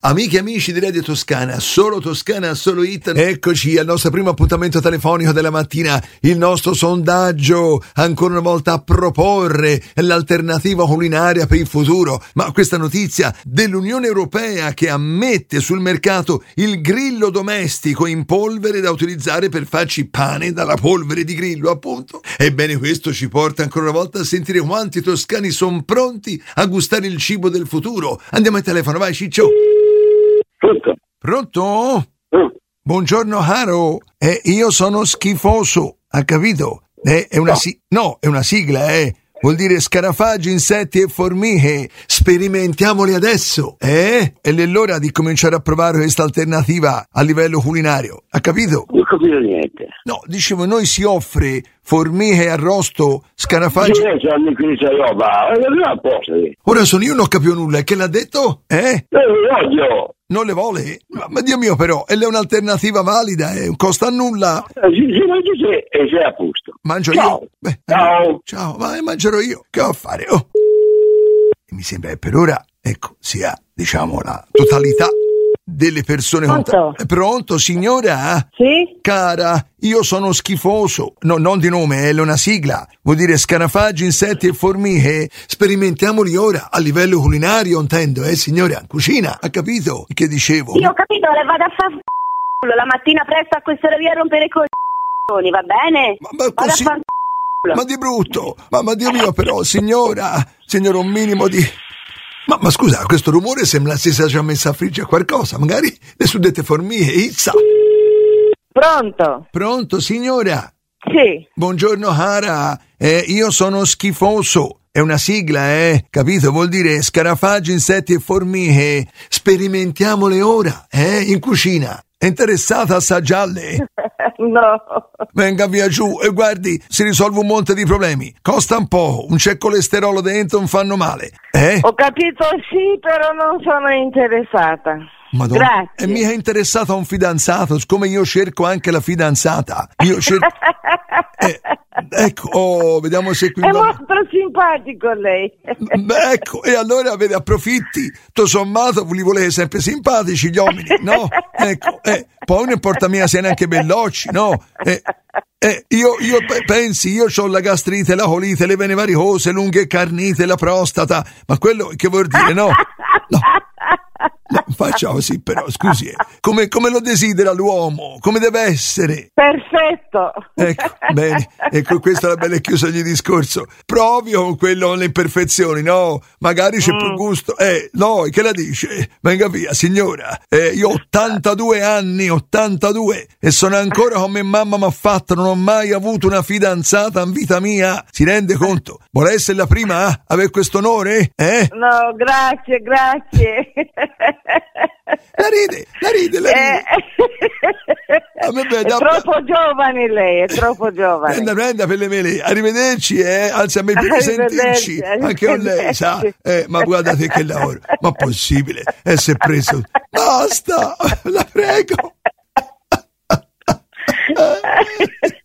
Amiche e amici di Radio Toscana, solo Hit, eccoci al nostro primo appuntamento telefonico della mattina, il nostro sondaggio, ancora una volta a proporre l'alternativa culinaria per il futuro, ma questa notizia dell'Unione Europea che ammette sul mercato il grillo domestico in polvere da utilizzare per farci pane dalla polvere di grillo, appunto. Ebbene, questo ci porta ancora una volta a sentire quanti toscani sono pronti a gustare il cibo del futuro. Andiamo al telefono, vai Ciccio. Pronto? Buongiorno caro, io sono schifoso, ha capito? È una sigla, vuol dire scarafaggi, insetti e formiche. Sperimentiamoli adesso, Ed è l'ora di cominciare a provare questa alternativa a livello culinario, ha capito? Non ho capito niente. No, dicevo, noi si offre formiche arrosto, scarafaggi. Ora sono io, non ho capito nulla, che l'ha detto? Non le vuole? Ma Dio mio, però, è un'alternativa valida, costa nulla. E sei a posto. Mangio ciao. Io? Beh, Ciao. Ma mangerò io. Che ho a fare? Mi sembra che per ora, sia, diciamo, la totalità delle persone. Pronto, signora? Sì? Cara, io sono schifoso. No, non di nome, è una sigla. Vuol dire scarafaggi, insetti e formiche. Sperimentiamoli ora, a livello culinario, intendo, signora? Cucina, ha capito? Che dicevo? Io ho capito, le vado a fare la mattina presto a quest'ora via a rompere i coglioni, va bene? Ma così... Ma di brutto! Ma Dio mio, però, signora, un minimo di... Ma scusa, questo rumore sembra si sia già messa a friggere qualcosa, magari le suddette formiche, Izza. Pronto, signora? Sì. Buongiorno, cara, io sono schifoso. È una sigla, capito? Vuol dire scarafaggi, insetti e formiche. Sperimentiamole ora, in cucina. È interessata a assaggiarle? No. Venga via giù e guardi, si risolve un monte di problemi. Costa un po', non c'è colesterolo dentro, non fanno male. Ho capito, sì, però non sono interessata. Madonna. Grazie. E mica interessata a un fidanzato, siccome io cerco anche la fidanzata. Io cerco... ecco, vediamo se qui... È molto simpatico lei. Ecco, e allora vede, approfitti. Tutto sommato li volete sempre simpatici gli uomini, no? Ecco, poi non importa mia se neanche bellocci, no? Io pensi, io ho la gastrite, la colite, le vene varicose, lunghe carnite, la prostata, ma quello che vuol dire, no? No, faccia così però, scusi, come lo desidera l'uomo, come deve essere? Perfetto. Ecco, bene, questa è la bella chiusa di discorso. Provi con quello, con le imperfezioni, no? Magari c'è più gusto. No, che la dice? Venga via, signora. Io ho 82 anni, 82, e sono ancora come mamma mi ha fatto, non ho mai avuto una fidanzata in vita mia. Si rende conto? Vuole essere la prima a avere questo onore? No, grazie. La ride. È troppo giovane lei, è troppo giovane. Prenda per le mele. Arrivederci, anzi a me piace sentirci anche con lei, sa. Ma guardate che lavoro, ma possibile essere preso? Basta, la prego.